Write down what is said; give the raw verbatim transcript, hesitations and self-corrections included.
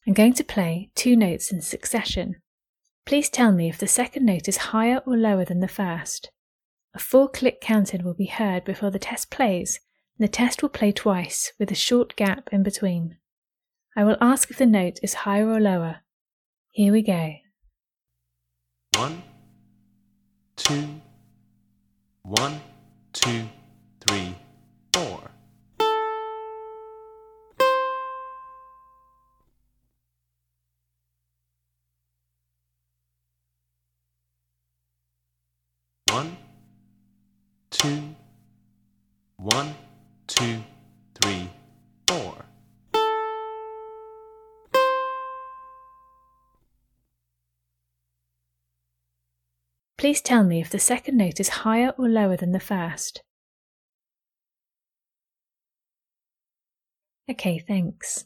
I'm going to play two notes in succession. Please tell me if the second note is higher or lower than the first. A full click counted will be heard before the test plays, and the test will play twice with a short gap in between. I will ask if the note is higher or lower. Here we go. One, two, one, two, three, four. One, two, one, two, three, four. Please tell me if the second note is higher or lower than the first. Okay, thanks.